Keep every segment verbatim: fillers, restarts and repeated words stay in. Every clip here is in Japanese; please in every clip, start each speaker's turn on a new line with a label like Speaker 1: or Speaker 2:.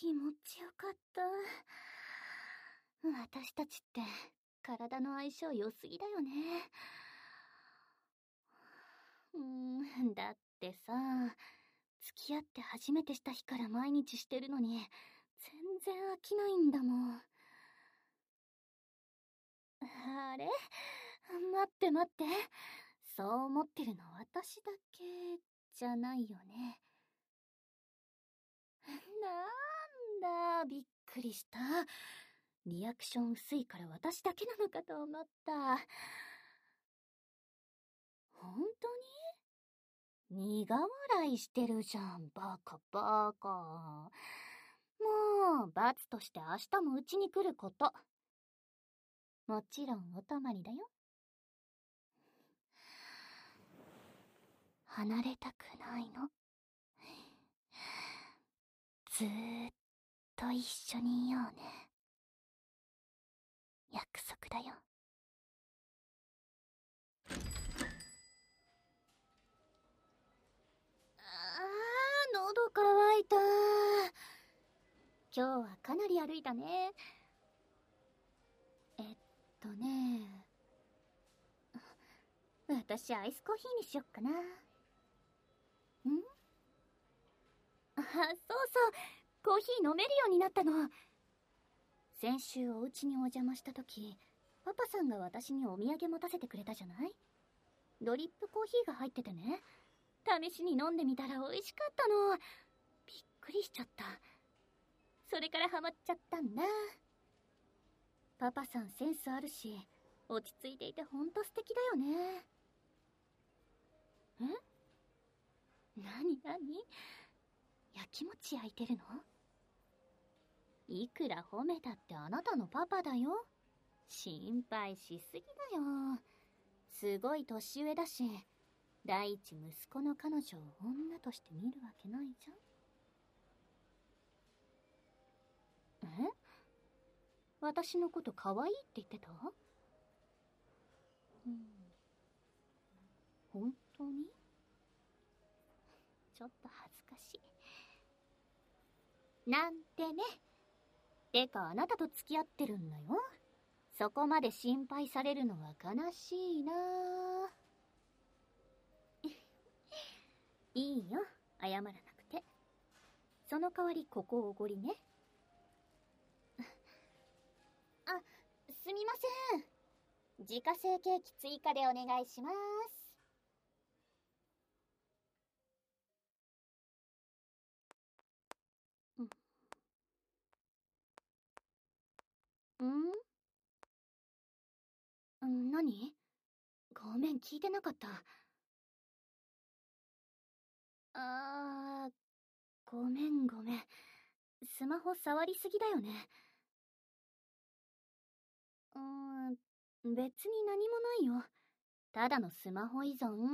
Speaker 1: 気持ちよかった。私たちって体の相性良すぎだよね。うーん、だってさ、付き合って初めてした日から毎日してるのに全然飽きないんだもん。あれ、待って待って、そう思ってるの私だけじゃないよね。なんだ、びっくりした。リアクション薄いから私だけなのかと思った。本当に？苦笑いしてるじゃん、バカバカ。もう罰として明日もうちに来ること。もちろんお泊まりだよ。離れたくないの。ずーっと一緒にいようね。約束だよ。あー、喉乾いた。今日はかなり歩いたね。えっとね、私アイスコーヒーにしよっかな。ん？あ、そうそう、コーヒー飲めるようになったの。先週お家にお邪魔した時、パパさんが私にお土産持たせてくれたじゃない？ドリップコーヒーが入っててね、試しに飲んでみたら美味しかったの。びっくりしちゃった。それからハマっちゃったんだ。パパさんセンスあるし、落ち着いていてほんと素敵だよね。え？なになに？やきもち焼いてるの？いくら褒めたってあなたのパパだよ。心配しすぎだよ。すごい年上だし、第一息子の彼女を女として見るわけないじゃん。え？私のこと可愛いって言ってた？うん。本当に？ちょっと恥ずかしい。なんてね。てかあなたと付き合ってるんだよ。そこまで心配されるのは悲しいな。いいよ、謝らなくて。その代わりここおごりね。あ、すみません。自家製ケーキ追加でお願いします。うん？うん、何？ごめん、聞いてなかった。あー、ごめんごめん。スマホ触りすぎだよね。うーん、別に何もないよ。ただのスマホ依存。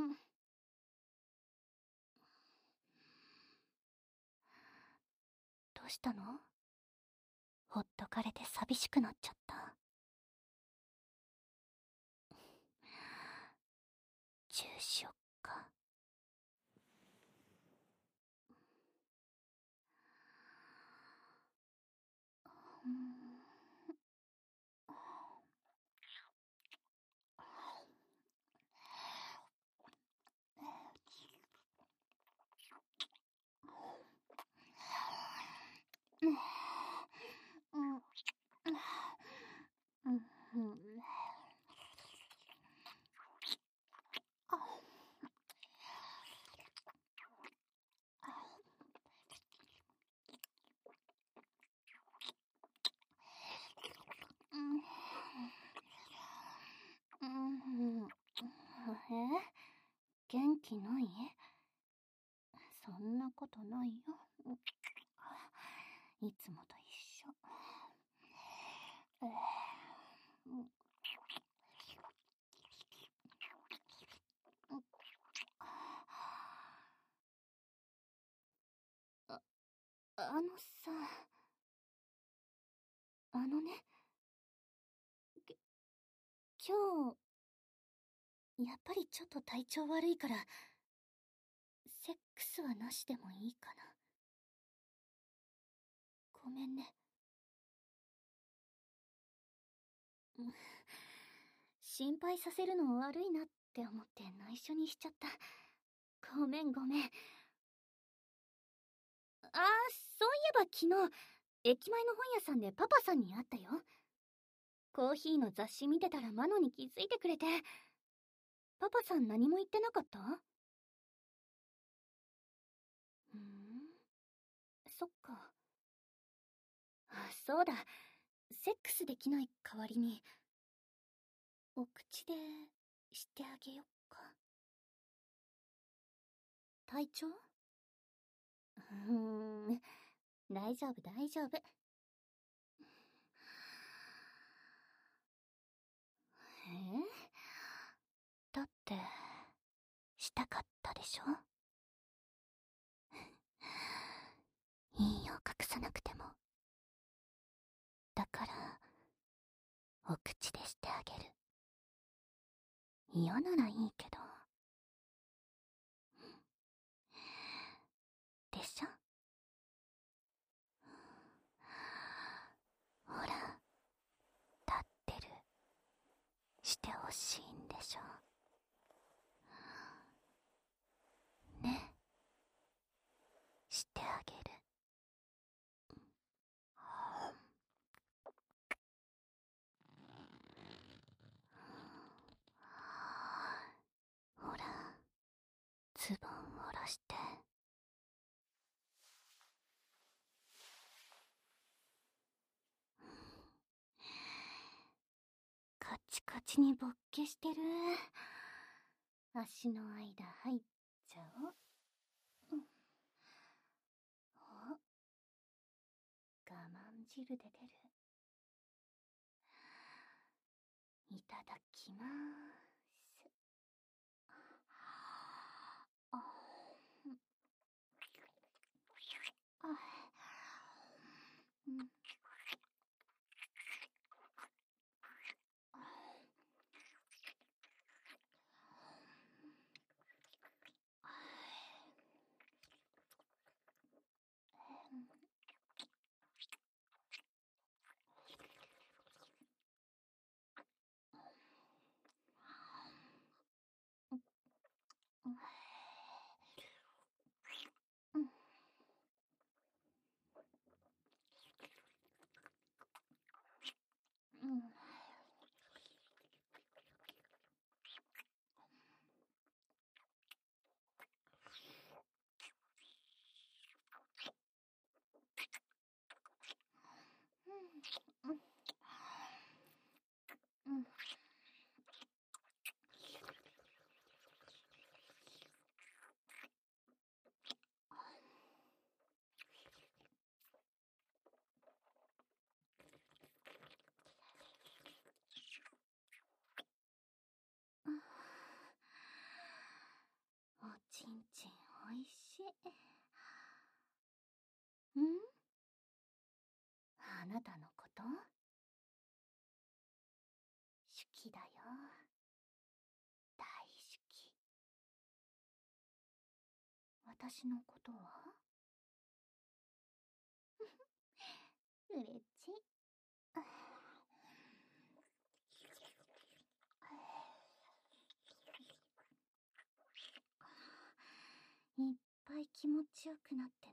Speaker 1: どうしたの？ほっとかれて寂しくなっちゃった。チューしよっか。うん。え？元気ない？そんなことないよ。いつもと一緒。あ、あのさ、あのね、き今日、やっぱりちょっと体調悪いから、セックスはなしでもいいかな。ごごめんね。心配させるの悪いなって思って内緒にしちゃった。ごめんごめん。ああ、そういえば昨日、駅前の本屋さんでパパさんに会ったよ。コーヒーの雑誌見てたらマノに気づいてくれて。パパさん何も言ってなかった？ふーん、そっか。あ、そうだ。セックスできない代わりに、お口でしてあげよっか。体調？うーん、大丈夫大丈夫。え？だって、したかったでしょ？いいよ、隠さなくても。だから、お口でしてあげる。嫌ならいいけど。でしょ？ほら、立ってる。してほしいんでしょ？ね。してあげる。ほら、ズボン下ろして。カチカチに勃起してる。足の間入っちゃおう。お、我慢汁で出る。いただきまーす。あ、あ、うん、うん、うん、うん。おちんちんおいしい。ん？あなたのこと好きだよ。大好き。私のことは？うれちい。いっぱい気持ちよくなってね。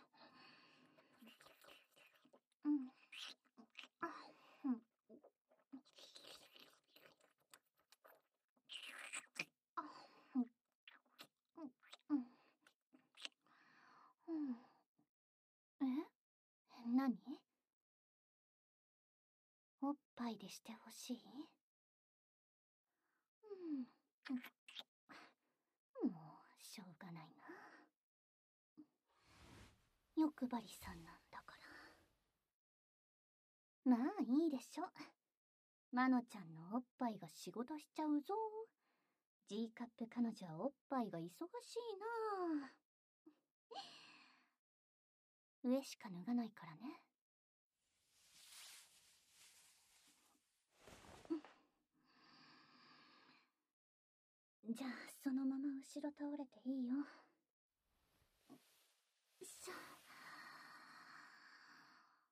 Speaker 1: うん。あ、うん。あ、うん。うん。うん。え？何？おっぱいでしてほしい？うん。もう、しょうがないな。欲張りさんなんだから。まあ、いいでしょ。マノちゃんのおっぱいが仕事しちゃうぞ。G カップ彼女はおっぱいが忙しいなぁ。上しか脱がないからね。じゃあ、そのまま後ろ倒れていいよ。しゃ。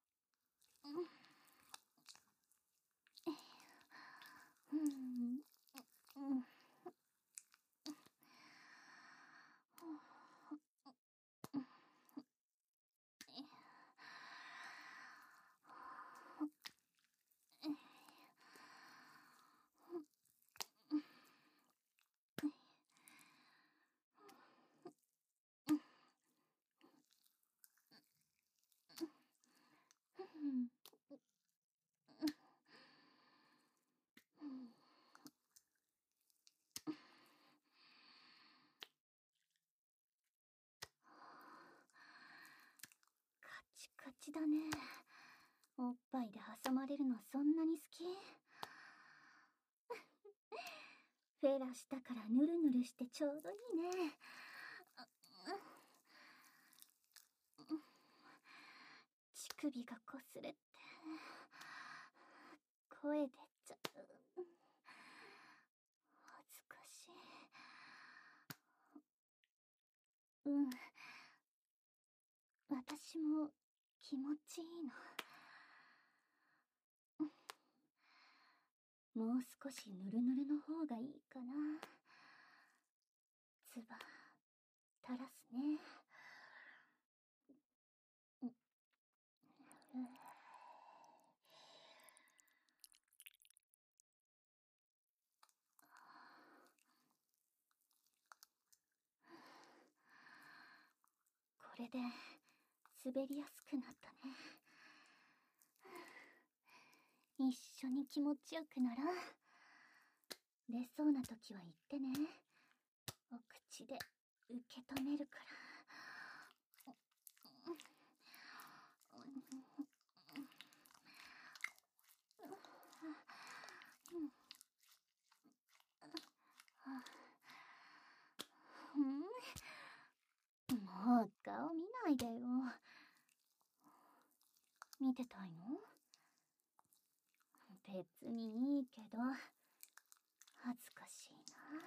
Speaker 1: ちだね。おっぱいで挟まれるのそんなに好き？フェラしたからヌルヌルしてちょうどいいね。乳首がこすれて声出ちゃう。恥ずかしい。うん、私も気持ちいいの。もう少しヌルヌルの方がいいかな。つば垂らすね。うん、これで滑りやすくなったね。一緒に気持ちよくなら。出そうな時は言ってね。お口で受け止めるから。うん、もう顔見ないでよ。見てたいの？別にいいけど、恥ずかしいな。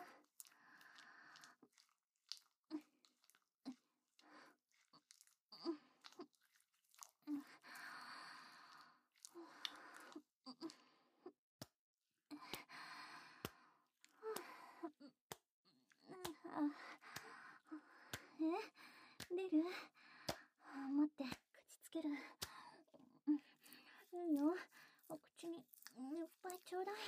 Speaker 1: え？出る？待って、口つける。いいよ。お口にいっぱいちょうだい。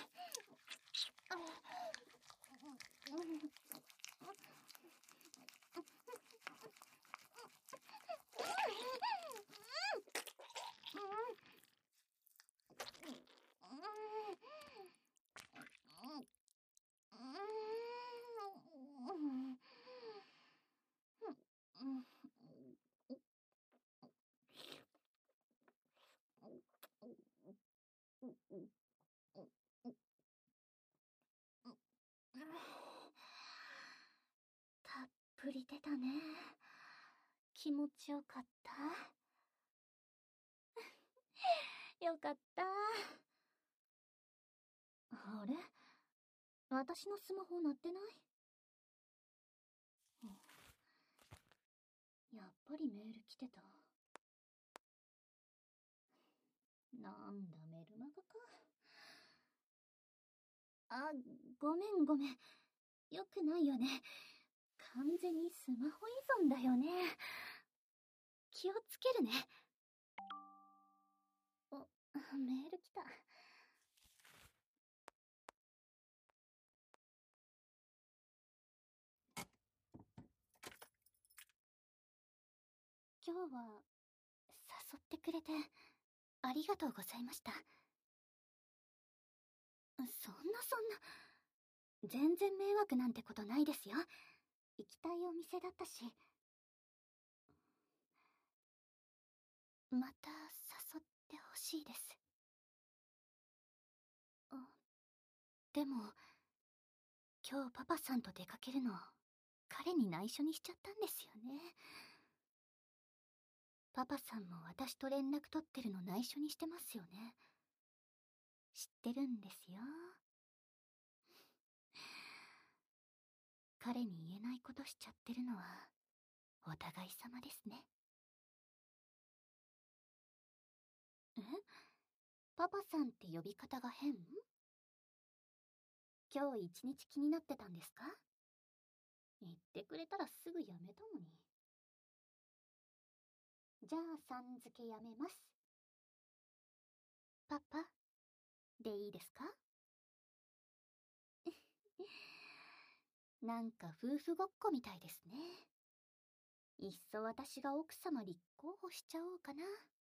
Speaker 1: たっぷり出たね。気持ちよかった。よかった。あれ？私のスマホ鳴ってない？やっぱりメール来てた。なんだ、メルマガか。あ、ごめんごめん。よくないよね。完全にスマホ依存だよね。気をつけるね。お、メール来た。今日は誘ってくれてありがとうございました。そんなそんな、全然迷惑なんてことないですよ。行きたいお店だったし。また誘ってほしいです。あ、でも今日パパさんと出かけるの彼に内緒にしちゃったんですよね。パパさんも私と連絡取ってるの内緒にしてますよね。知ってるんですよ。彼に言えないことしちゃってるのはお互い様ですね。え？パパさんって呼び方が変？今日一日気になってたんですか？言ってくれたらすぐやめたのに。じゃあさん付けやめます。パパでいいですか？なんか夫婦ごっこみたいですね。いっそ私が奥様立候補しちゃおうかな。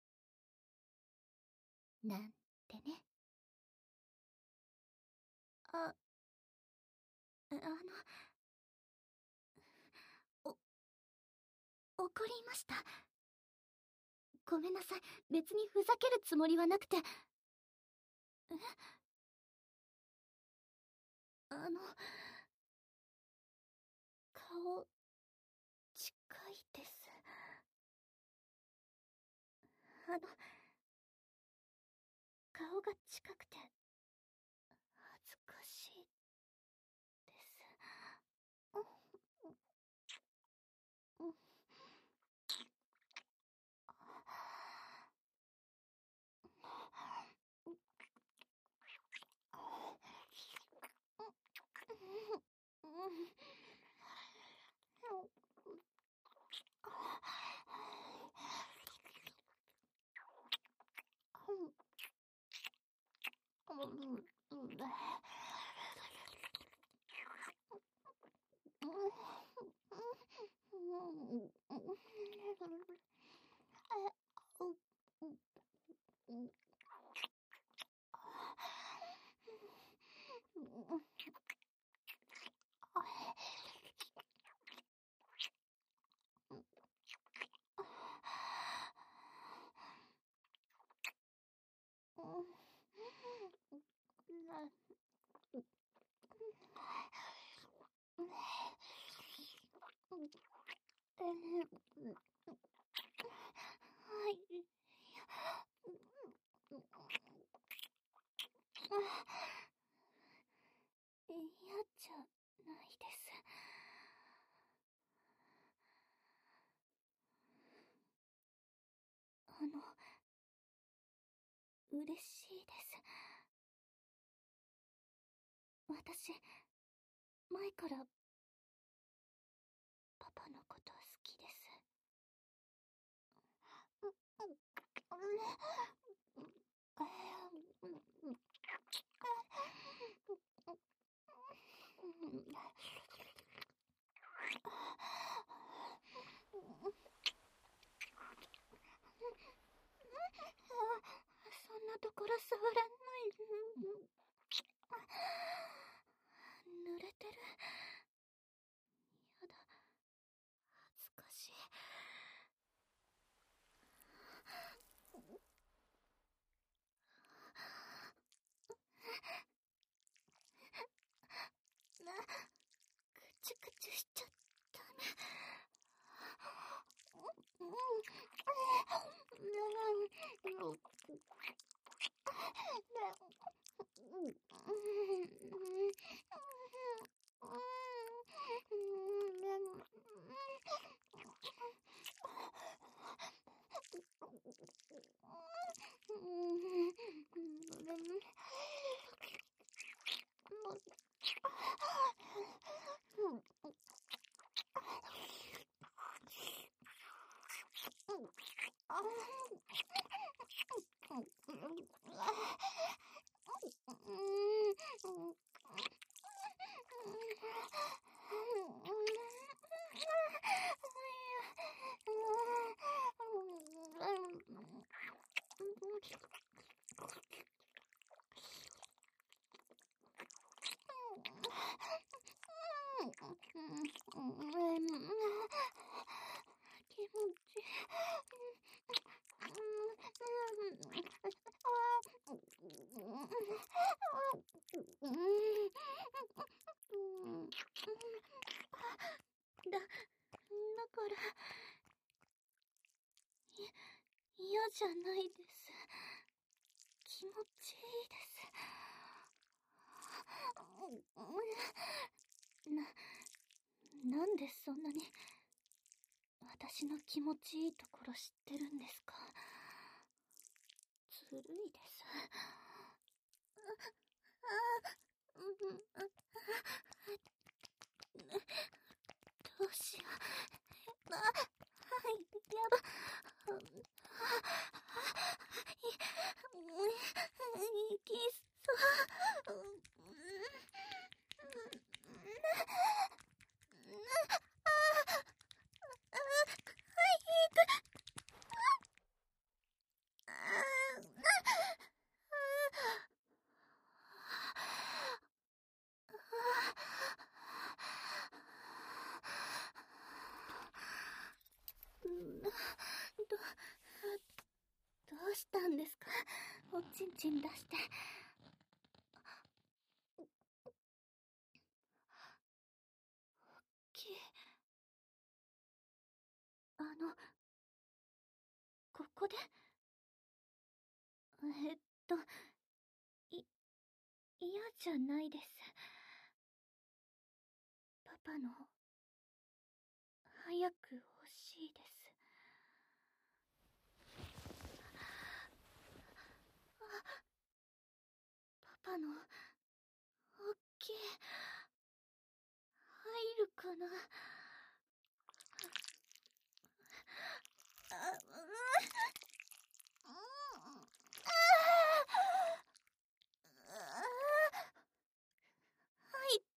Speaker 1: なんてね。あ、あの、お、怒りました。 ごめんなさい。別にふざけるつもりはなくて。え？あの、顔、近いです。あの、顔が近くて、恥ずかしいです。うん、うん、はい。嫌じゃないです。あの、嬉しいです。私、前からパパのこと好きです。そんなところ触らない。濡れてる。やだ、恥ずかしい。な、ぐちゅぐちゅしちゃダメ。うん、うん、気持ちいい。だ、だから、い、嫌じゃないです。気持ちいいです。な、なんでそんなに、私の気持ちいいところ知ってるんですか？ずるいです。どうしよう。あ、はい、やば。い、いきそう。ど、 うしたんですか？おちんちん出して。大きい。あの、ここで？えっと、い、嫌じゃないです。パパの、早く欲しいです。パパの、大きい。入るかな？あ、うん、うん、ああ、入った。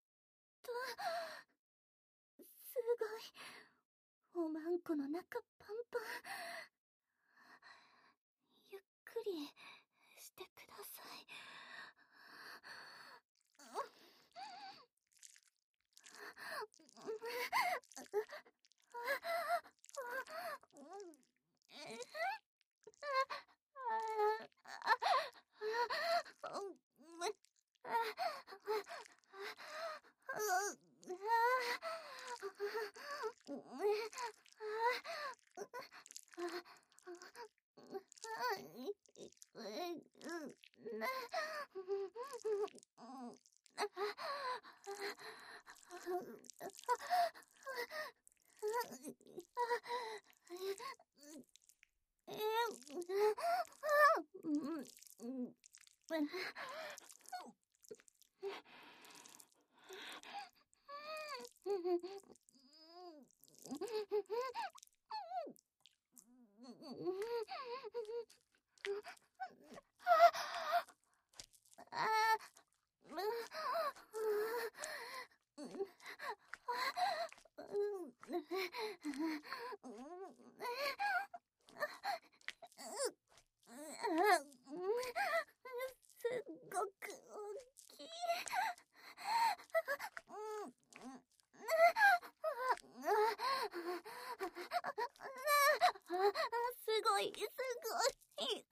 Speaker 1: すごい。おまんこの中パンパン。ゆっくりしてください。すっごく大きい。すごい、すごい、すごい。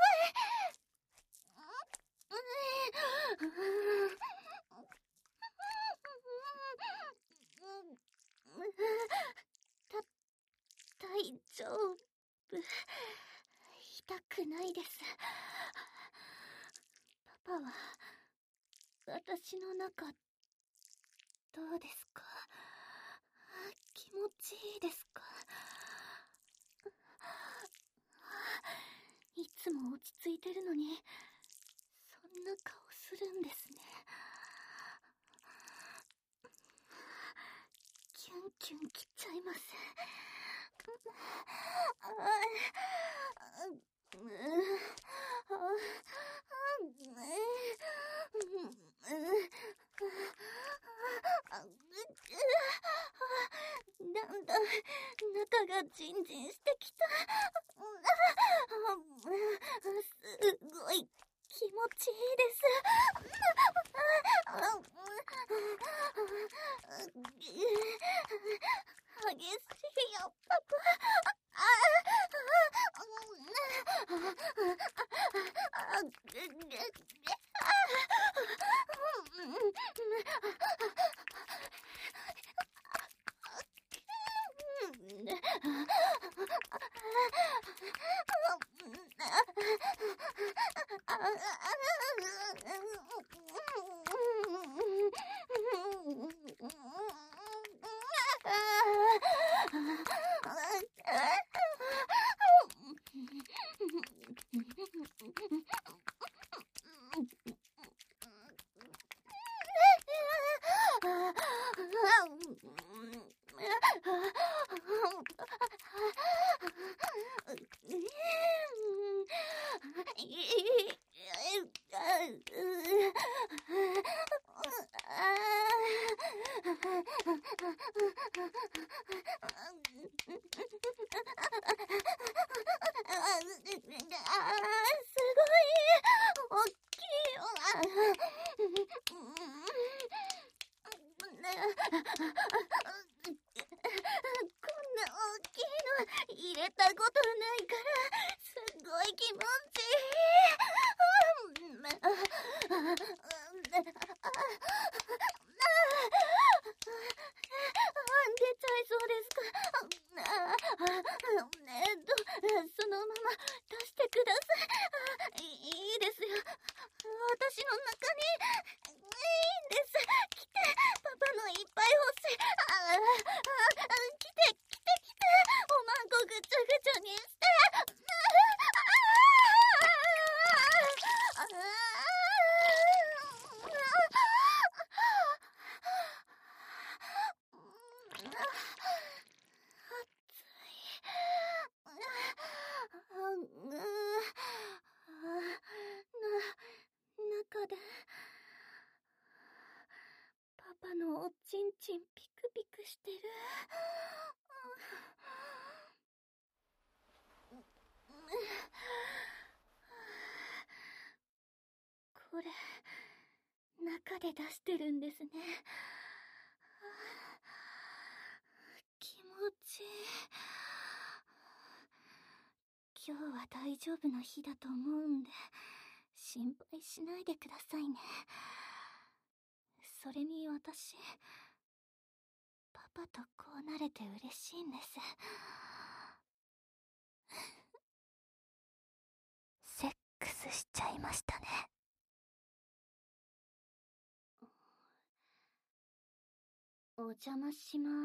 Speaker 1: た、大丈夫。痛くないです。パパは、私の中、どうですか？気持ちいいですか？いつも落ち着いてるのに、そんな顔するんですね。キュンキュンきちゃいます。なんだ、中がジンジンしてきた。すごい気持ちいいです。激しいよ、パパ。入れたことないから、すっごい気持ちしてる。これ中で出してるんですね。気持ちいい。今日は大丈夫な日だと思うんで心配しないでくださいね。それに私パパとこうなれて嬉しいんです。セックスしちゃいましたね。お邪魔します。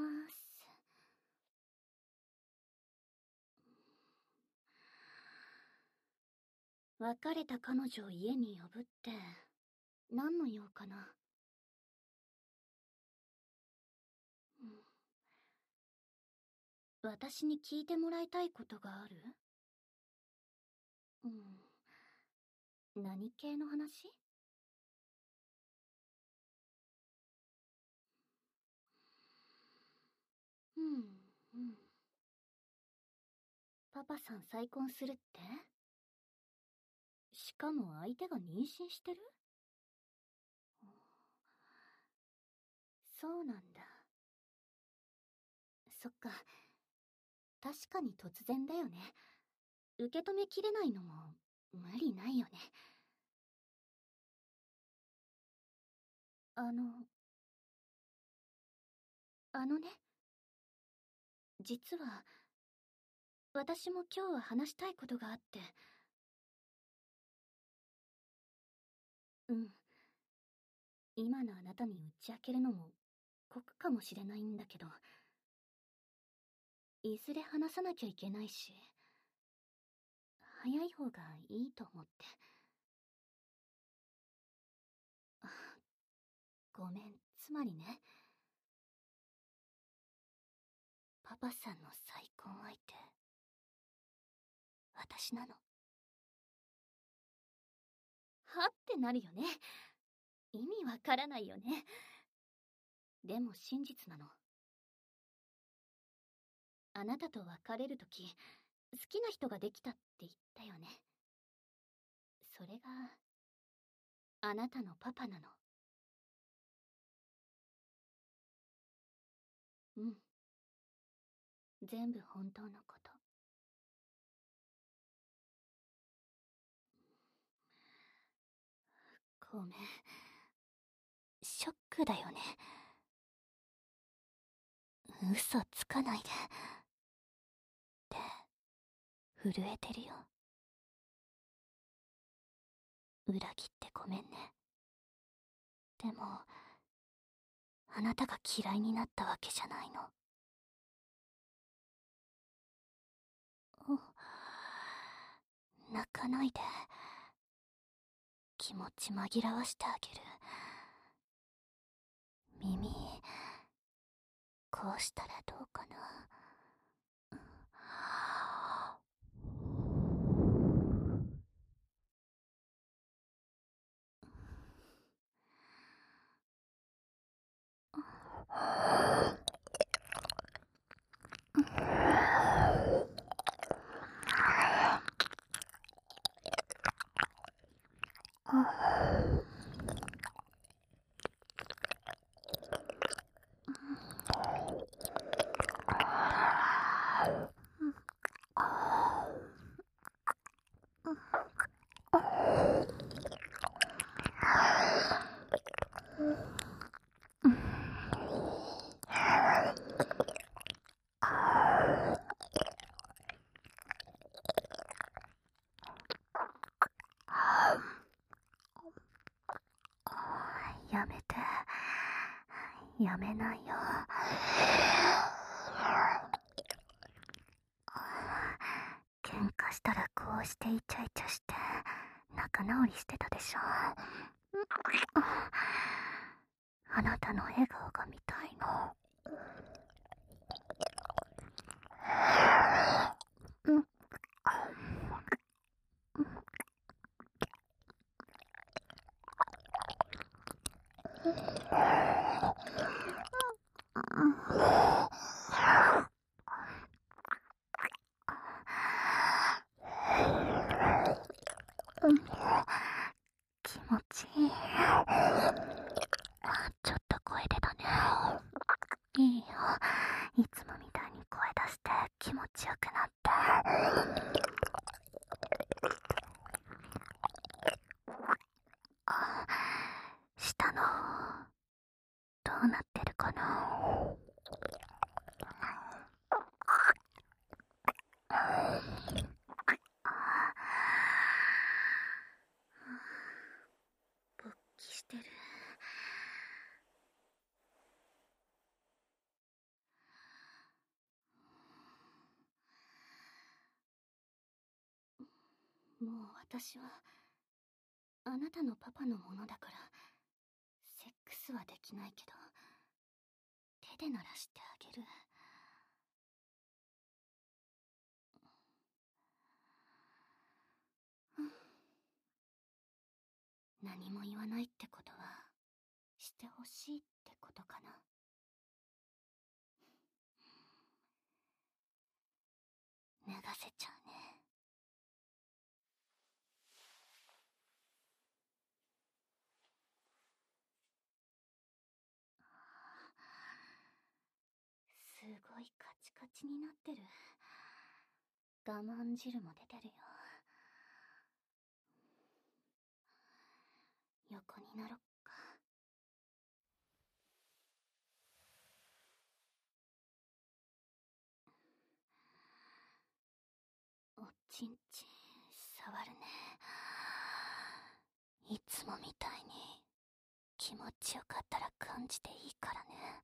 Speaker 1: 別れた彼女を家に呼ぶって何の用かな。うん、私に聞いてもらいたいことがある？うん。何系の話？うん、うん。パパさん再婚するって？しかも相手が妊娠してる？そうなんだ。そっか。確かに突然だよね。受け止めきれないのも無理ないよね。あの、あのね、実は私も今日は話したいことがあって。うん。今のあなたに打ち明けるのも酷かもしれないんだけど、いずれ話さなきゃいけないし、早い方がいいと思って。あ、ごめん、つまりね、パパさんの再婚相手、私なの。はってなるよね。意味わからないよね。でも真実なの。あなたと別れるとき、好きな人ができたって言ったよね。それが、あなたのパパなの。うん。全部本当のこと。ごめん。ショックだよね。嘘つかないで。手、震えてるよ。裏切ってごめんね。でも、あなたが嫌いになったわけじゃないの。泣かないで。気持ち紛らわしてあげる。耳、こうしたらどうかな。やめて。やめないよ。喧嘩したらこうしてイチャイチャして仲直りしてたでしょ。あなたの笑顔が見たいの。うんいつもみたいに声出して気持ちよくなって。あ、下のどうなってるかな。勃起してる。もう私はあなたのパパのものだからセックスはできないけど手で鳴らしてあげる。何も言わないってことはしてほしいってことかな。脱がせちゃうね。すごいカチカチになってる。我慢汁も出てるよ。横になろっか。おちんちん触るね。いつもみたいに気持ちよかったら感じていいからね。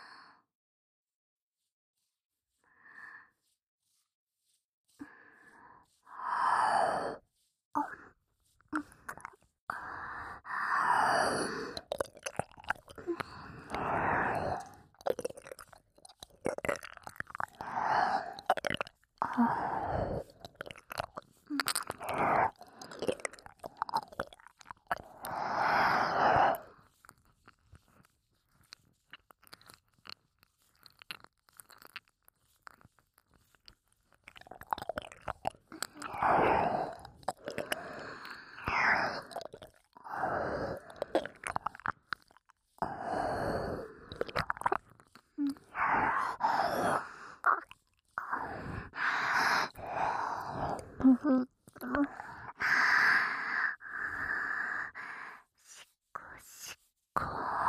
Speaker 1: しっこしっこ。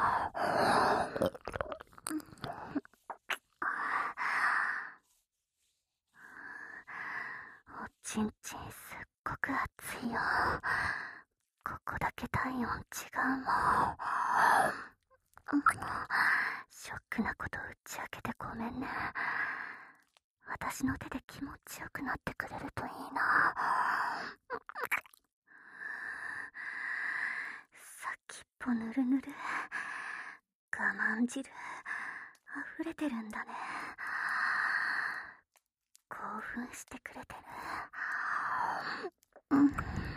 Speaker 1: おちんちんすっごく熱いよ。ここだけ体温違うもん。ショックなこと打ち明けてごめんね。私の手で気持ちよくなってくれるといいな。先っぽぬるぬる。我慢汁溢れてるんだね。興奮してくれてる。うん、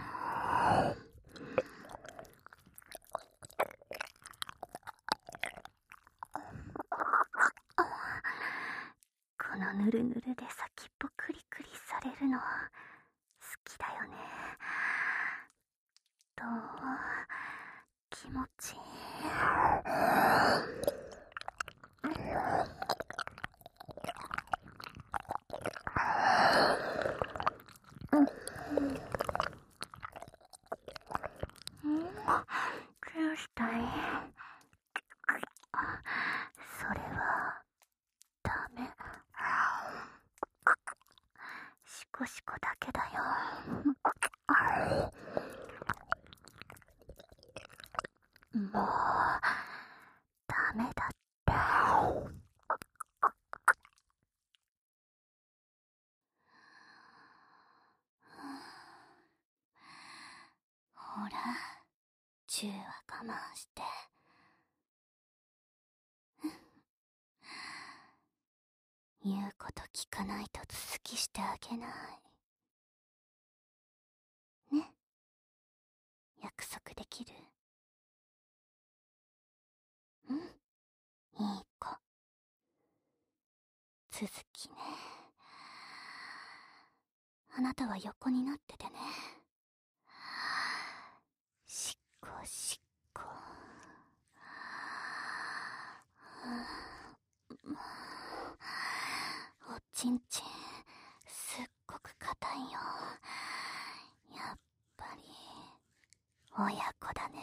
Speaker 1: このぬるぬるで先っぽクリクリされるの好きだよね。どう？気持ちいい？うん、どうしたい？それはダメ。シコシコだけだよ。もうダメだって。ほら、チューは我慢して。言うこと聞かないと続きしてあげない。ね。約束できる？うん。いい子。続きね。あなたは横になっててね。しっこしっこ。 ちんちんすっごく硬いよ。やっぱり親子だね。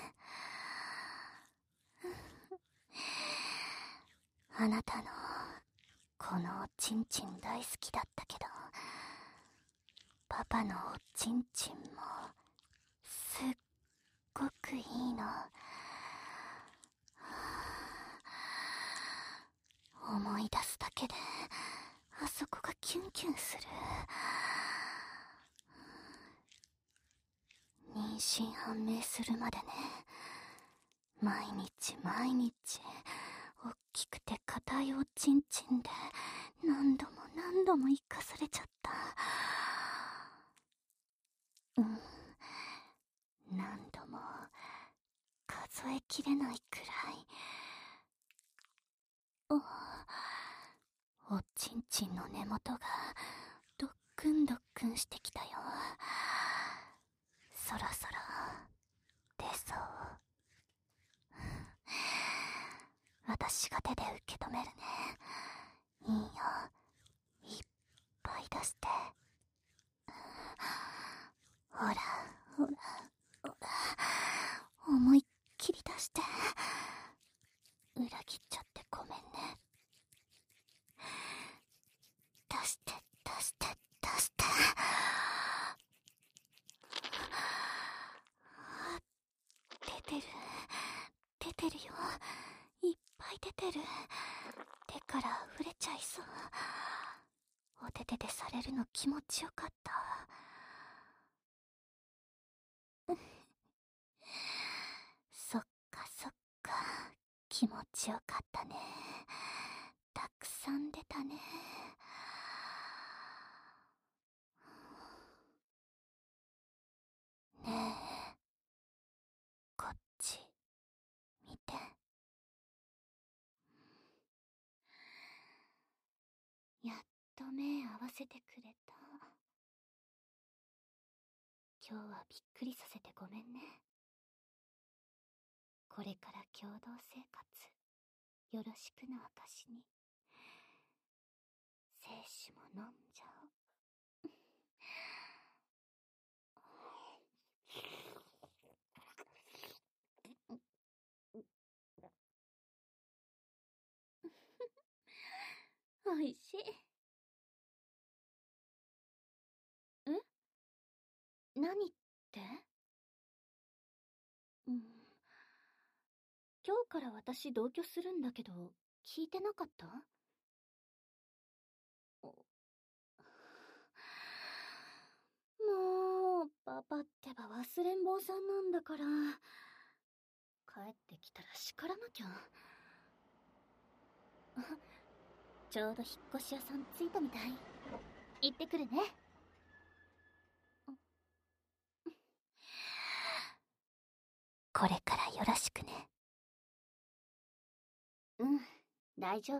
Speaker 1: あなたのこのおちんちん大好きだったけど、パパのおちんちんもすっごくいいの。思い出すだけであそこがキュンキュンする。妊娠判明するまでね、毎日毎日おっきくて硬いおちんちんで何度も何度も生かされちゃった。うん、何度も数えきれないくらい。お、おちんちんの根元がドックンドックンしてきたよ。そろそろ出そう。私が手で受け止めるね。いいよ、いっぱい出して。ほらほらほら、思いっきり出して。裏切っちゃってごめんね。出して出して出して。出てる出てるよ、いっぱい出てる。手から溢れちゃいそう。お手手でされるの気持ちよかった。そっかそっか、気持ちよかったね。たくさん出たね。ねえ、こっち見て。やっと目合わせてくれた。今日はびっくりさせてごめんね。これから共同生活よろしくの証に精子も飲んじゃおう。おいしい。ん？何って？うん。今日から私同居するんだけど、聞いてなかった？もう、パパってば忘れん坊さんなんだから。帰ってきたら叱らなきゃ。ちょうど引っ越し屋さん着いたみたい。行ってくるね。これからよろしくね。うん、大丈夫。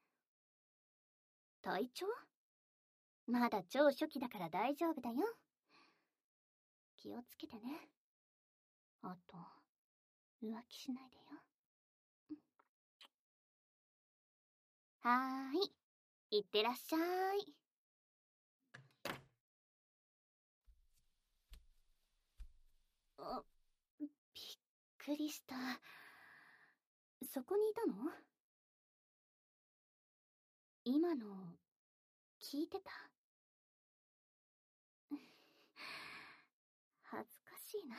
Speaker 1: 体調？まだ超初期だから大丈夫だよ。気をつけてね。あと、浮気しないでよ。はーい、いってらっしゃい。あ、びっくりした。そこにいたの？今の、聞いてた？恥ずかしいな。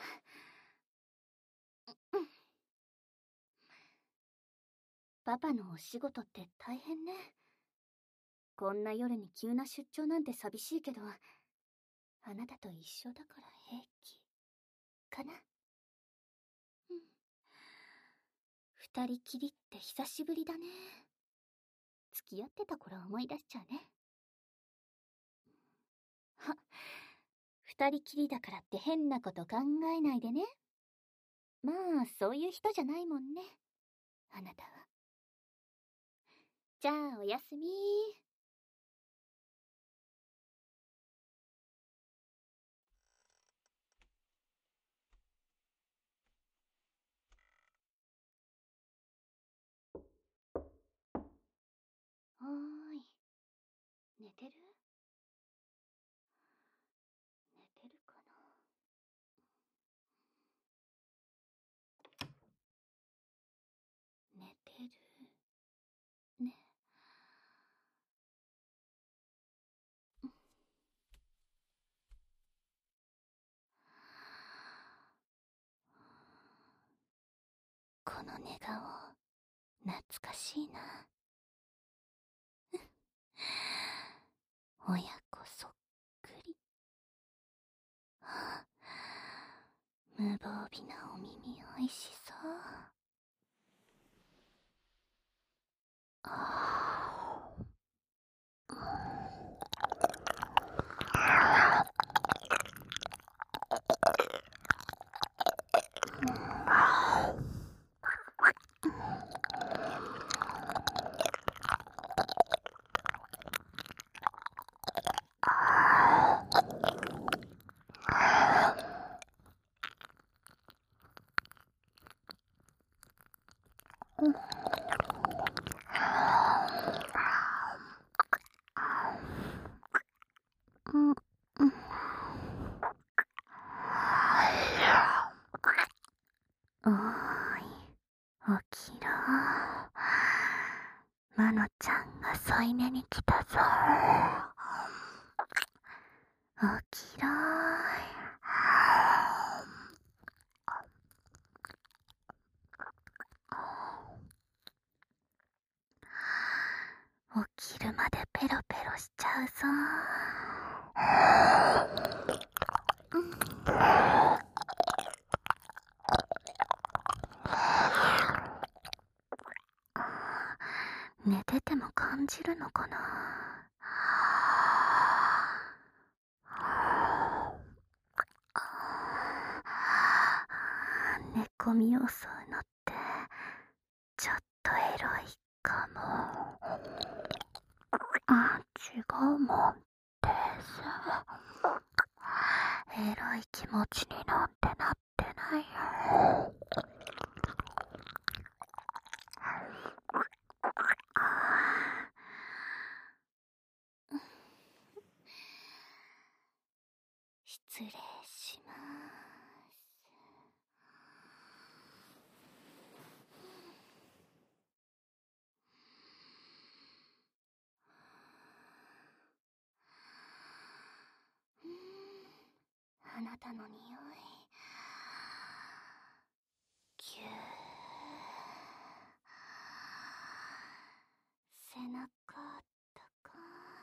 Speaker 1: パパのお仕事って大変ね。こんな夜に急な出張なんて寂しいけど、あなたと一緒だから平気かな。うん。二人きりって久しぶりだね。付き合ってた頃思い出しちゃうね。は、二人きりだからって変なこと考えないでね。まあ、そういう人じゃないもんね、あなたは。じゃあ、おやすみ。はーい。 寝てる？寝てるかな？寝てるね。この寝顔、懐かしいな。親子そっくり。無防備なお耳おいしそう。あうん、うん。おーい、起きろ。まのちゃんが添い寝に来たぞ。起きろー。起きるまでペロペロしちゃうぞー。うん、寝てても感じるのかな。寝込みを襲うのってちょっとエロいかも。あ、違うもんです。エロい気持ちになんてなってないよ。失礼しまーす。あなたの匂い、ぎゅー、背中あったか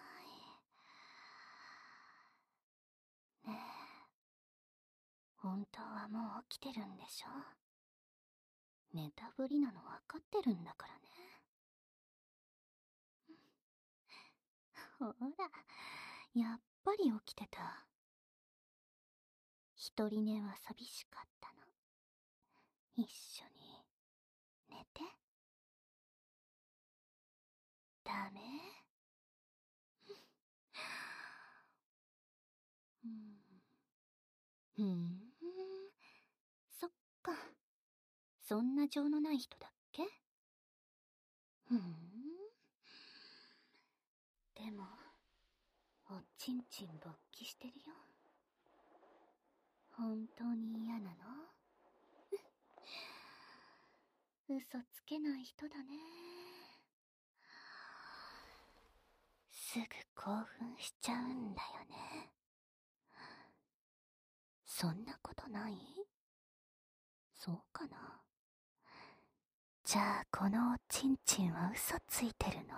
Speaker 1: い。ねえ、本当はもう起きてるんでしょ？寝たふりなの分かってるんだからね。ほら、やっぱり起きてた。一人寝は寂しかったの。一緒に寝て。ダメ？うん。ふーん。そっか。そんな情のない人だっけ？ふーん。でも、おちんちん勃起してるよ。本当に嫌なの？嘘つけない人だね。すぐ興奮しちゃうんだよね。そんなことない？そうかな。じゃあこのおちんちんは嘘ついてるの？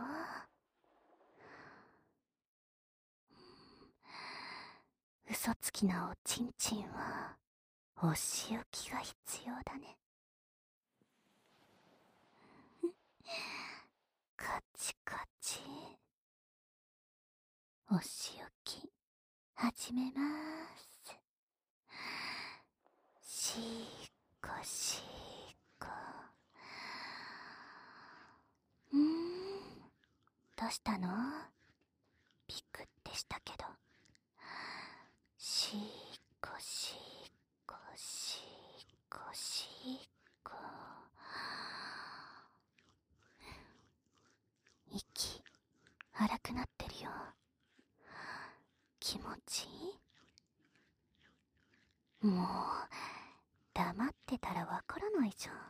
Speaker 1: 嘘つきなおちんちんはお仕置きが必要だね。カチカチ。お仕置き始めまーす。しーこしーこ。うーん、どうしたの？ピクってしたけど。しーこしーこしーこしーこ。息荒くなってるよ。 気持ちいい？もう黙ってたらわからないじゃん。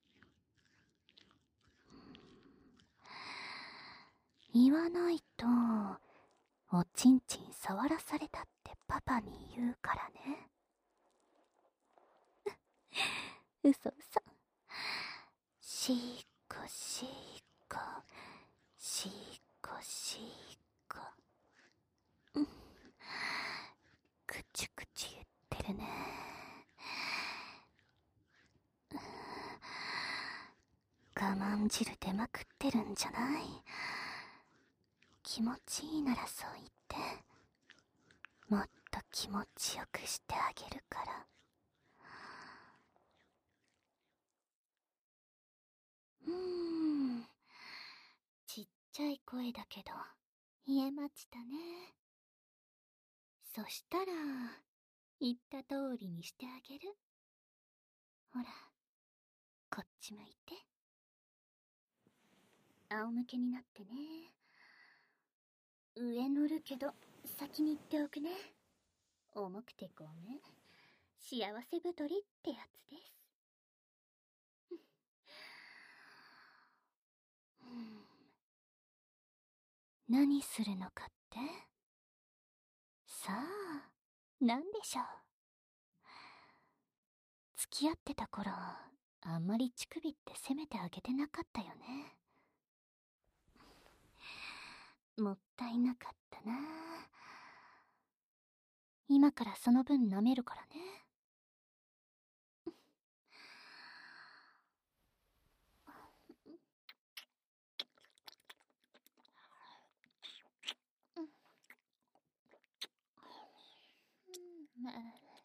Speaker 1: 言わないとおちんちん触らされたってパパに言うからね。嘘嘘。しーこしーこしーこしーこ。うん、くちゅくちゅ言ってるね。我慢汁出まくってるんじゃない？気持ちいいならそう言って、もっと気持ちよくしてあげるから。うーん、ちっちゃい声だけど言えましたね。そしたら言った通りにしてあげる。ほら、こっち向いて。仰向けになってね。上乗るけど先に言っておくね。重くてごめん。幸せ太りってやつです。何するのかって？さあ、何でしょう。付き合ってた頃、あんまり乳首って責めてあげてなかったよね。もったいなかったな。今からその分舐めるからね。まあ、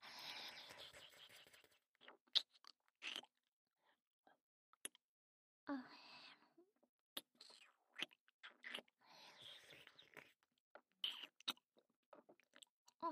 Speaker 1: あ、あ、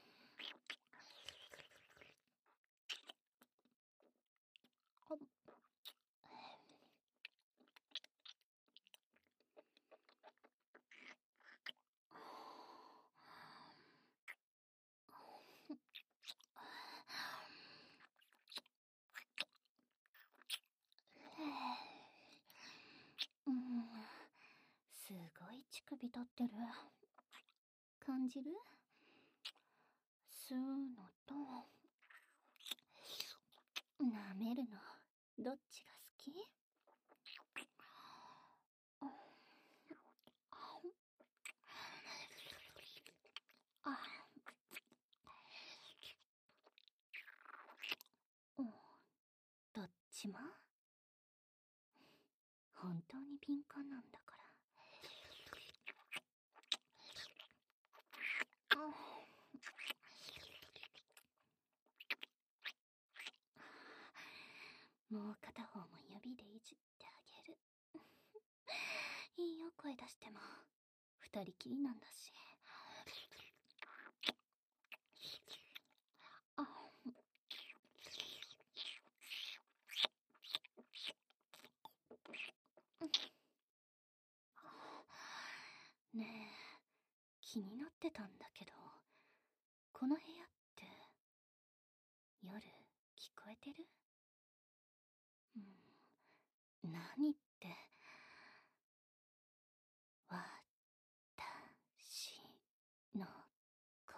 Speaker 1: うん、すごい乳首立ってる。感じる？吸うのと舐めるの、どっちが好き？あ、うん、どっちも本当に敏感なんだから。もう片方も指でいじってあげる。いいよ、声出しても二人きりなんだし。あ、ねえ、気になってたんだけど、この部屋って夜聞こえてる？うん、何って、わたしの声。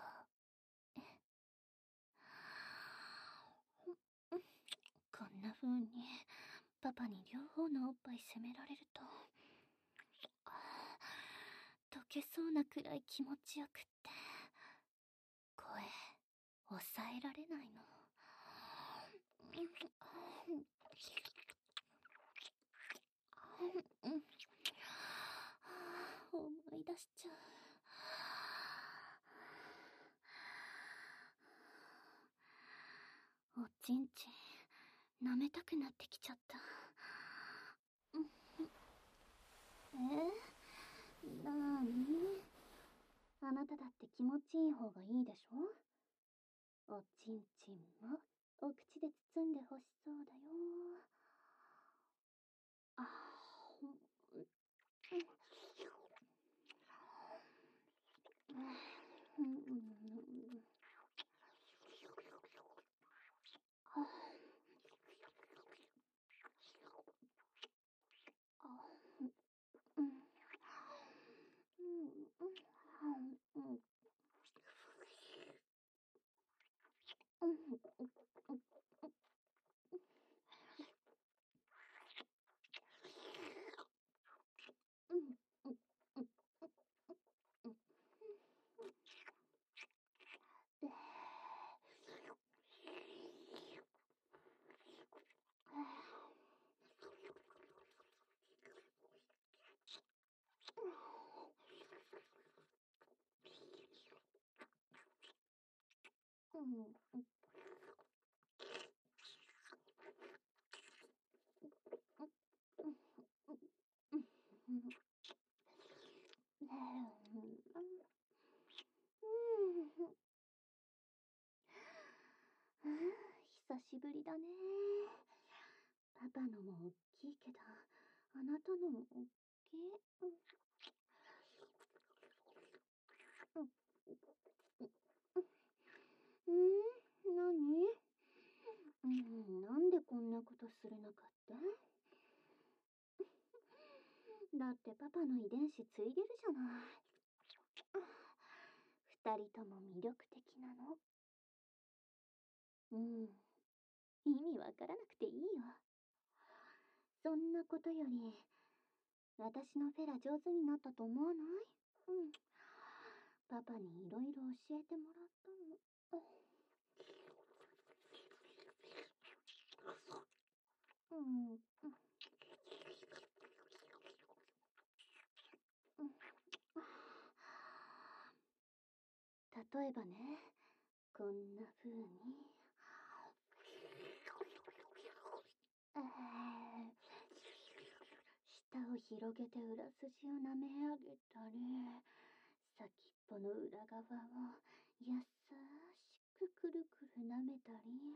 Speaker 1: こんな風にパパに両方のおっぱい責められると、溶けそうなくらい気持ちよくって、声抑えられないの。思い出しちゃう。おちんちん舐めたくなってきちゃった。え？なーに？あなただって気持ちいい方がいいでしょ？おちんちんもお口で包んでほしそうだよ。あ、うん、 久しぶりだね。パパのも大きいけど、あなたのも大きい。うん、何？うん、なんでこんなことするのかって？だってパパの遺伝子継いでるじゃない。二人とも魅力的なの。うん、意味わからなくていいよ。そんなことより、私のフェラ上手になったと思わない？うん。パパにいろいろ教えてもらったの。うん。例えばね、こんな風に。あー舌を広げて裏筋を舐め上げたり、先っぽの裏側を優しくくるくる舐めたり。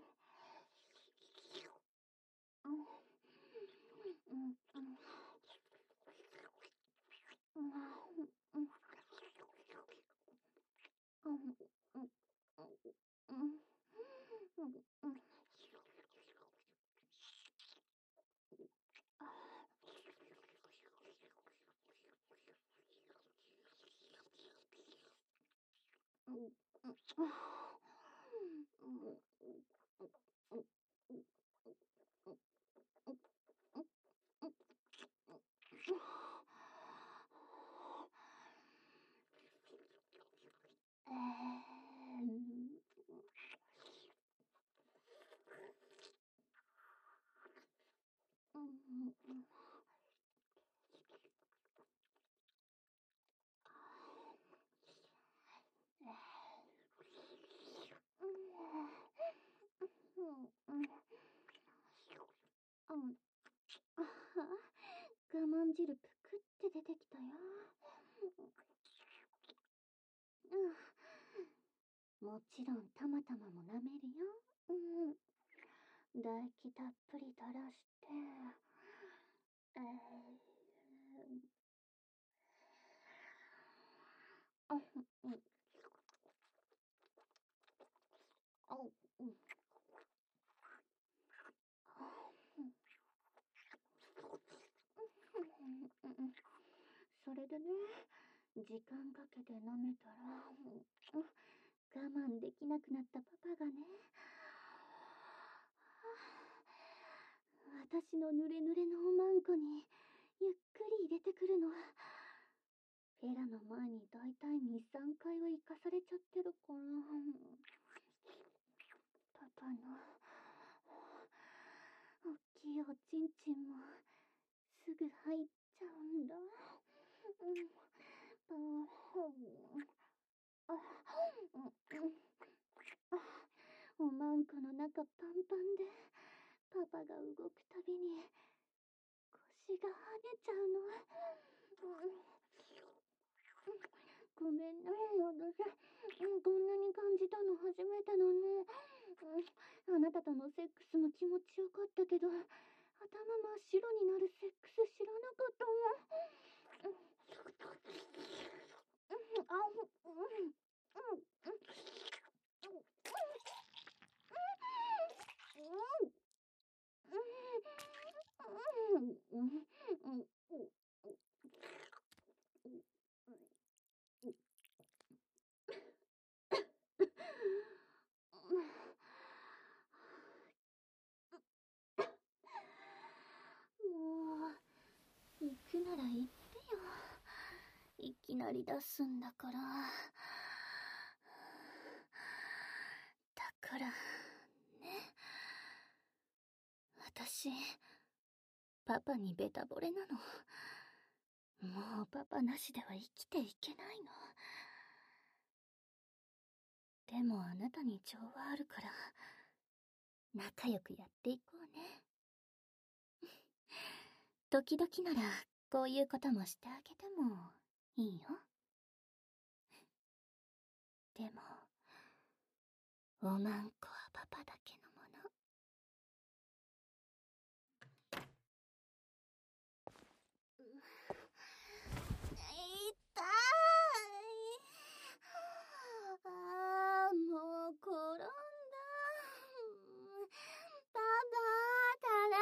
Speaker 1: うんうんうんうんうんうんうんうん我慢汁ぷくって出てきたよ。うん、もちろんたまたまも舐めるよ。うん。唾液たっぷり垂らして、えー、あ、うん、あ、うん、それでね、時間かけて舐めたら、うん、我慢できなくなったパパがね、私の濡れ濡れのおまんこにゆっくり入れてくるの。フェラの前にだいたいに、さんかいは行かされちゃってるから、パパのおっきいおちんちんもすぐ入っちゃうんだ。うん、パあ、おまんこの中パンパンで、パパが動くたびに腰が跳ねちゃうの。ごめんね、私、こんなに感じたの初めてなの。あなたとのセックスも気持ちよかったけど、頭真っ白になるセックス知らなかったもん。あ、うん、うん、うん。もう、行くなら行ってよ。いきなり出すんだから。だから、ね。私、パパにベタ惚れなの。もうパパなしでは生きていけないの。 でもあなたに情はあるから、仲良くやっていこうね。時々なら、こういうこともしてあげてもいいよ。でも、おまんこはパパだけのもの。痛い。ああ、もう転んだ。パパ、ただい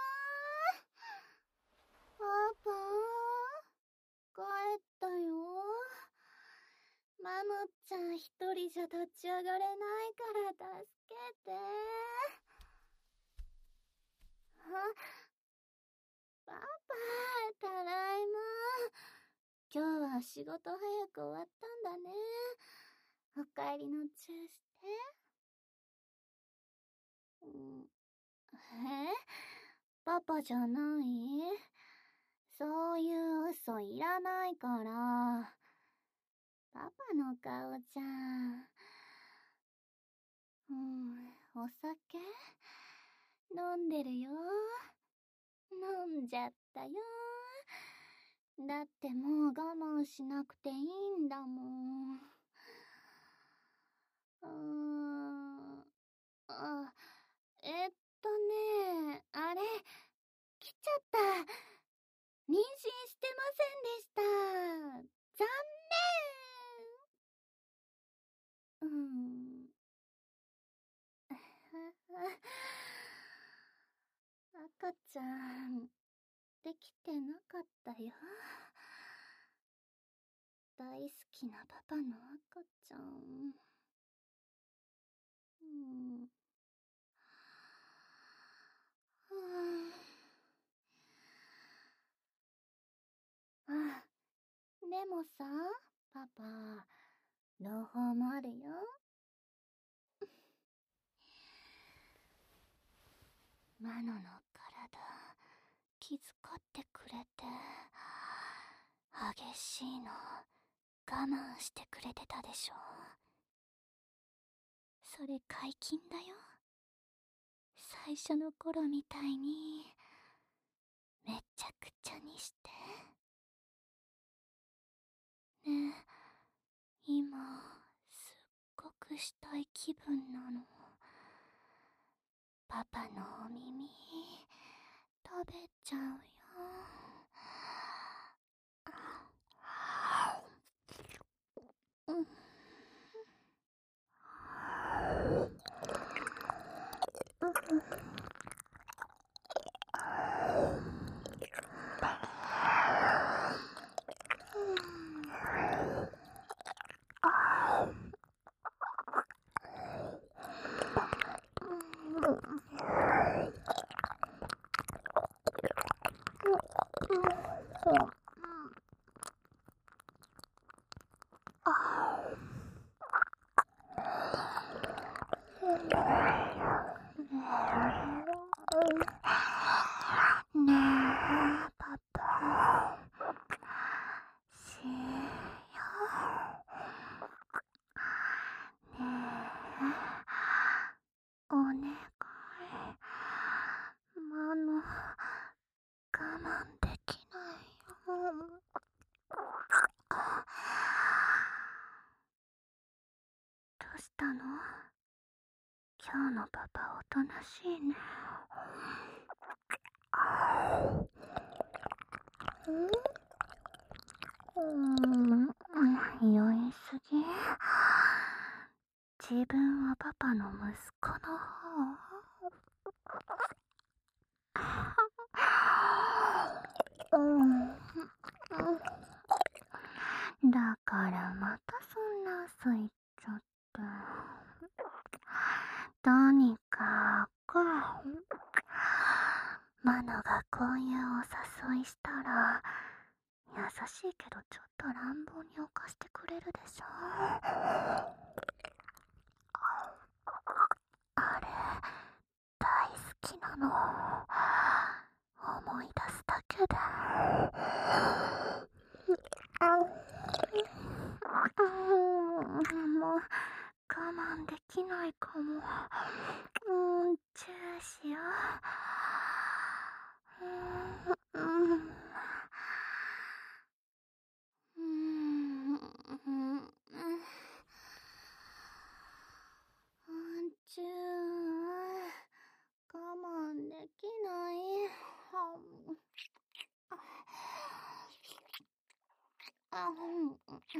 Speaker 1: ま。パパ、帰ったよ。マムちゃん一人じゃ立ち上がれないから助けて。あ、パパ、ただいま。今日は仕事早く終わったんだね。お帰りのチューして。うん、え？パパじゃない？そういう嘘いらないから。パパの顔じゃん。うん、お酒飲んでるよ。飲んじゃったよ。だってもう我慢しなくていいんだもん。うーん。あ、えっとね、あれ、来ちゃった。妊娠してませんでした。残念。うん。赤ちゃん、できてなかったよ。大好きなパパの赤ちゃん。うん。あ、でもさ、パパ、朗報もあるよ。マノの体、気遣ってくれて、激しいの、我慢してくれてたでしょ。それ解禁だよ。最初の頃みたいに、めちゃくちゃにして。ねえ、今、すっごくしたい気分なの。パパのお耳、食べちゃうよ。うん。ねえ、パパ。しよう。ねえ、お願い。マノ、我慢できないよ。どうしたの？今日のパパおとなしいね。うーん、酔いすぎ？自分はパパの息子の方。うん。だからまたそんな嘘言っちゃって。とにかく、マノがこういうお誘いしたら、優しいけどちょっと乱暴に犯してくれるでしょ。あれ、大好きなの。思い出すだけで。もう、可慢できないかも。うーん、チューしよう。うーん、うーん、うーん、うーん、うーん、チュー、我慢できない。あ、うん、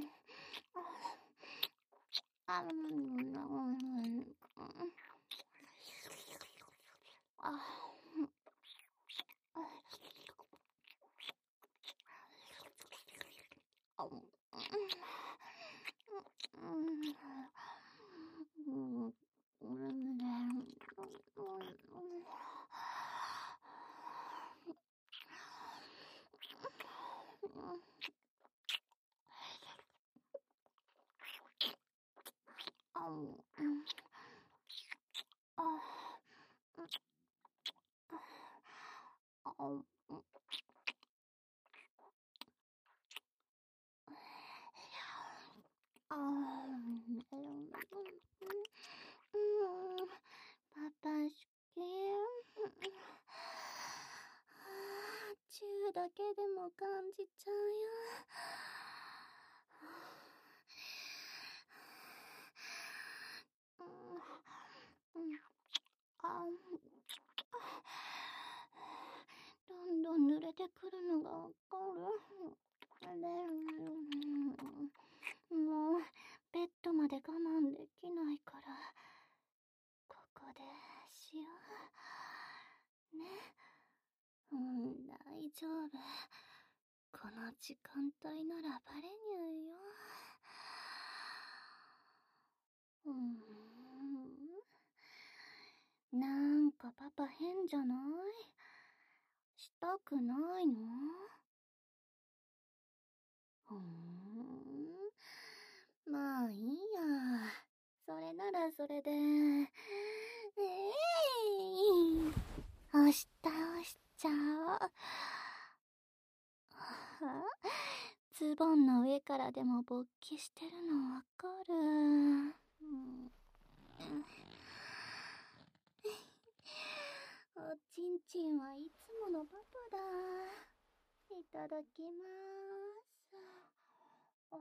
Speaker 1: あ、うん、あ、あ、うん、うん、うん、あ、うん、あ、あ、うん、あ、うん、パパ好き。チューだけでも感じちゃうよ。うん、あ、どんどん濡れてくるのがわかる。でもうベッドまで我慢できないから、ここでしようね。うん、大丈夫。この時間帯ならバレにゃうよ。うーん、なんかパパ変じゃない？したくないの？ふーん、まあいいや。それならそれで。えい、押し倒しちゃおう。はズボンの上からでも勃起してるのわかる。うん、おちんちんはいつものパパだ。いただきまーす。あ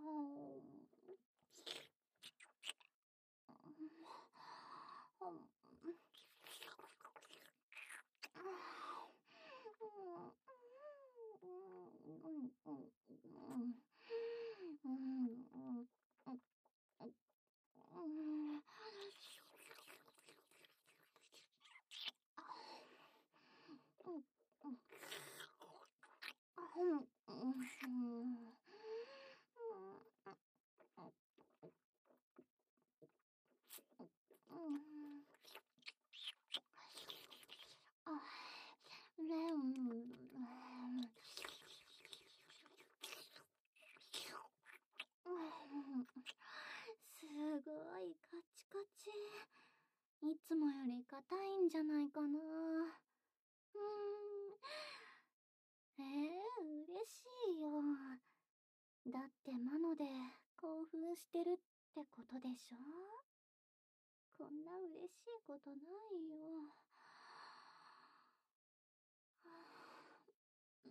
Speaker 1: すごいカチカチ。いつもより硬いんじゃないかな。うーん。えー、嬉しいよ。だってマノで興奮してるってことでしょ？こんな嬉しいことないよ。うん、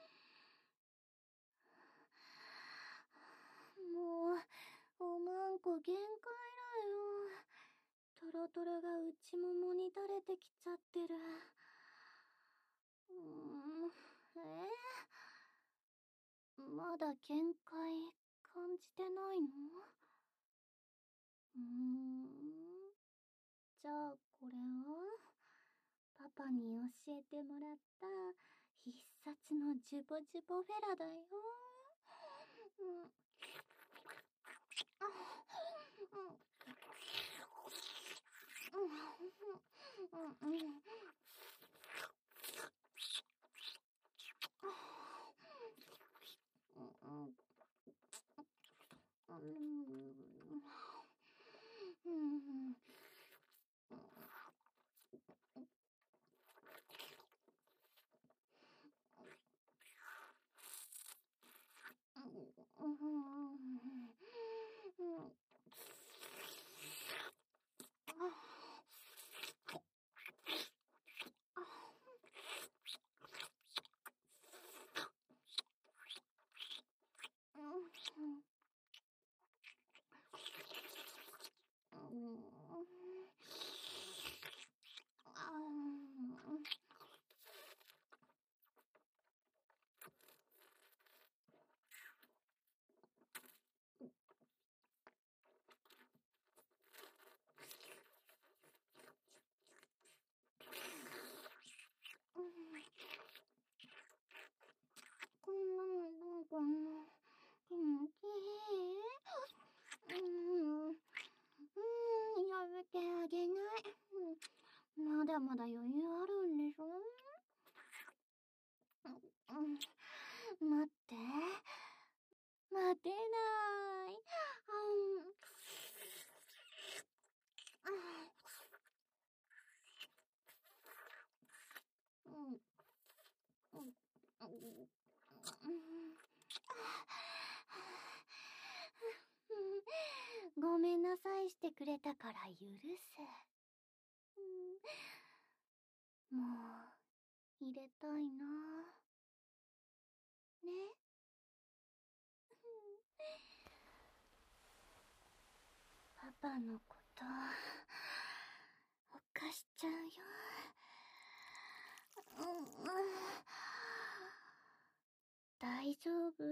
Speaker 1: もう、おまんこ限界だよ。トロトロが内ももに垂れてきちゃってる。うーん、えー、まだ限界感じてないの？うーん、じゃあこれはパパに教えてもらった必殺のジュボジュボフェラだよ。うん、あ、うん、うん、うん、うん、うん、うん、うん、うん、 だまだ余裕あるんでしょ？うん、待って。待てない。うん。うん。うん。ごめんなさいしてくれたから許す。もう入れたいな。ね。パパのこと犯しちゃうよ。大丈夫？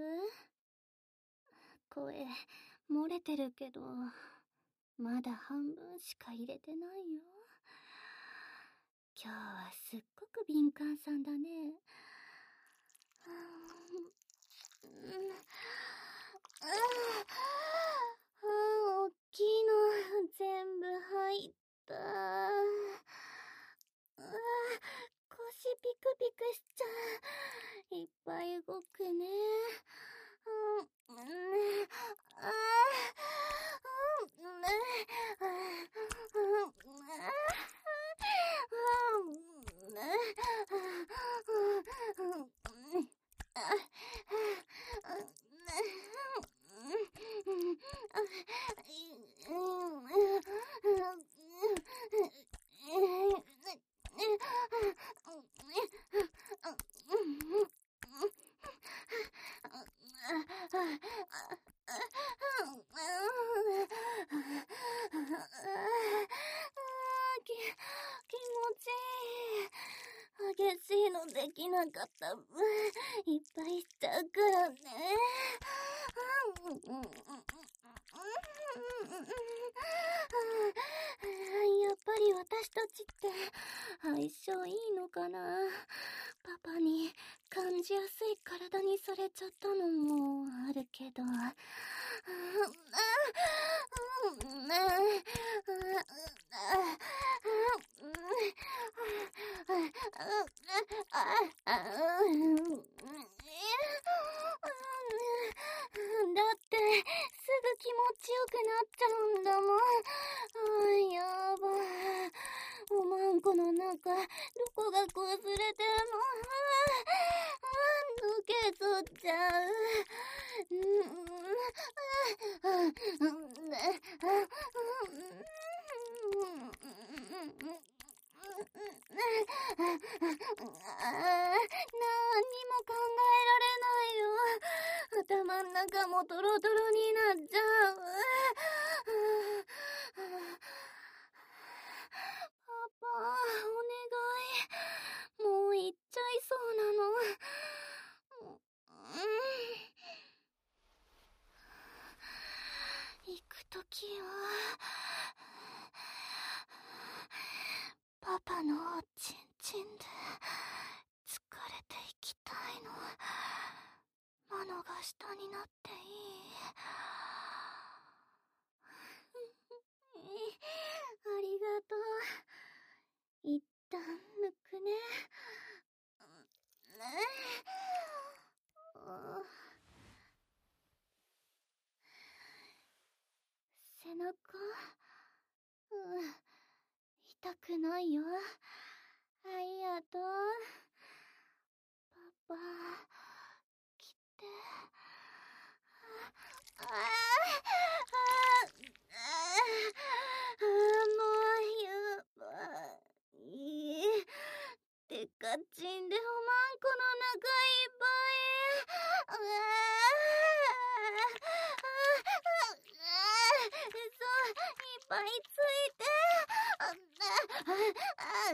Speaker 1: 声漏れてるけど、まだ半分しか入れてないよ。今日はすっごく敏感さんだね。うん、大きいの全部入った。腰ピクピクしちゃう。いっぱい動くね。うん、あ激しいのできなかった分いっぱいしちゃうからね。やっぱり私たちって相性いいのかな。パパに感じやすい体にされちゃったのもあるけど。だってすぐ気持ちよくなっちゃうんだもん。あ、やばい。おまんこの中どこがこすれても抜け取っちゃう。何にも考えられないよ。頭ん中もドロドロになっちゃう。パパ、お願い。もう行っちゃいそうなの。行くときはパパのおちんちんで疲れていきたいの。マノが下になっていい。ありがとう。一旦抜くね。背中、うん、痛くないよ。ありがとう。パパ、来て。ああ、ああ、もうやばい。てかちんでおまんこの中いっぱい。ああ、そう、いっぱいついて。ああ、ああ、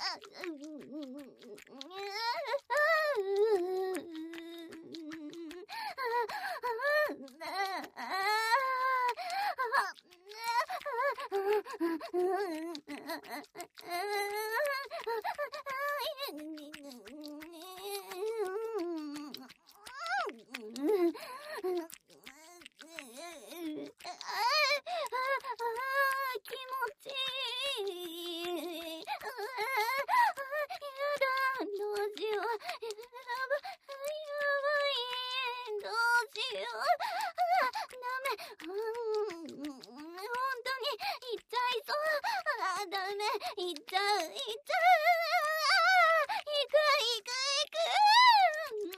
Speaker 1: 気持ちいい。やだ、どうしよう。やばい、やばい、どうしよう。ダメ。うん、本当に、行っちゃいそう。あ、ダメ。行っちゃう、行っちゃう。行く、行く、行く。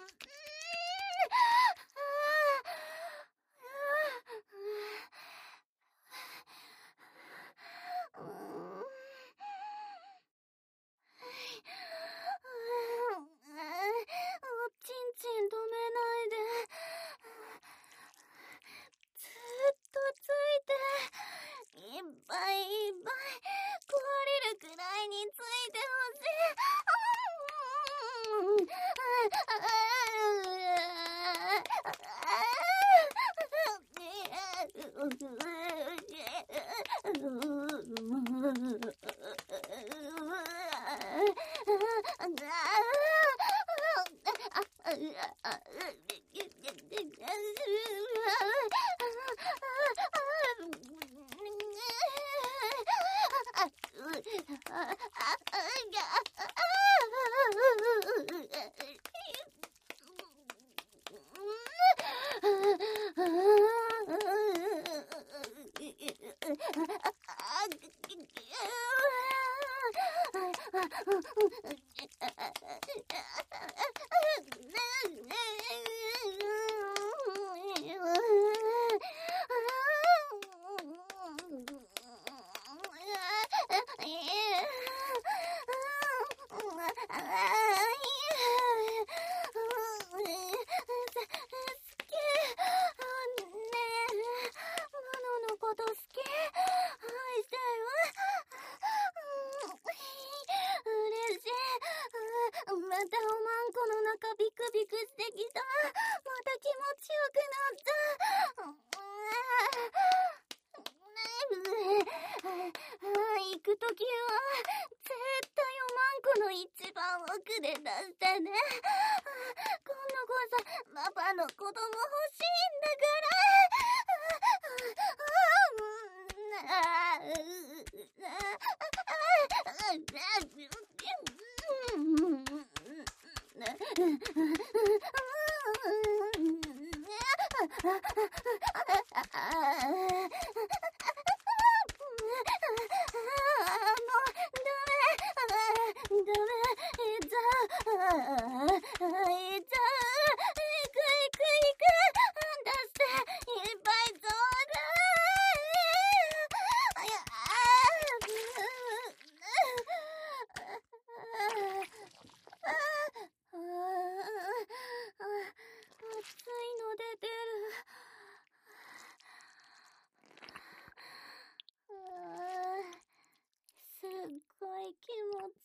Speaker 1: うん。おちんちん止めないで。ずっとついて、いっぱいいっぱい壊れるくらいについてほしい。うん。またおまんこの中ビクビクしてきた。また気持ちよくなった。行くときは絶対おまんこの一番奥で出してね。今度こそパパの子供欲しいんだから気持ちよか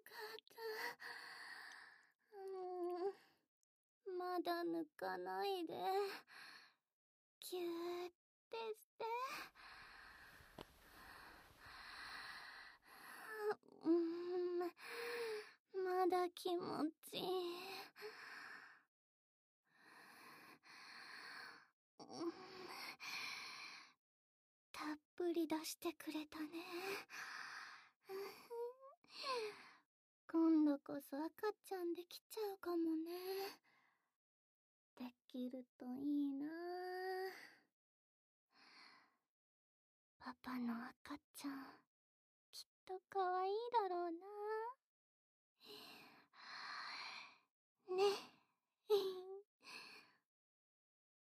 Speaker 1: った。うん、まだ抜かないで。キューってして。うん、まだ気持ちいい。うん、たっぷり出してくれたね。今度こそ赤ちゃんできちゃうかもね。できるといいな。パパの赤ちゃん、きっと可愛いだろうな。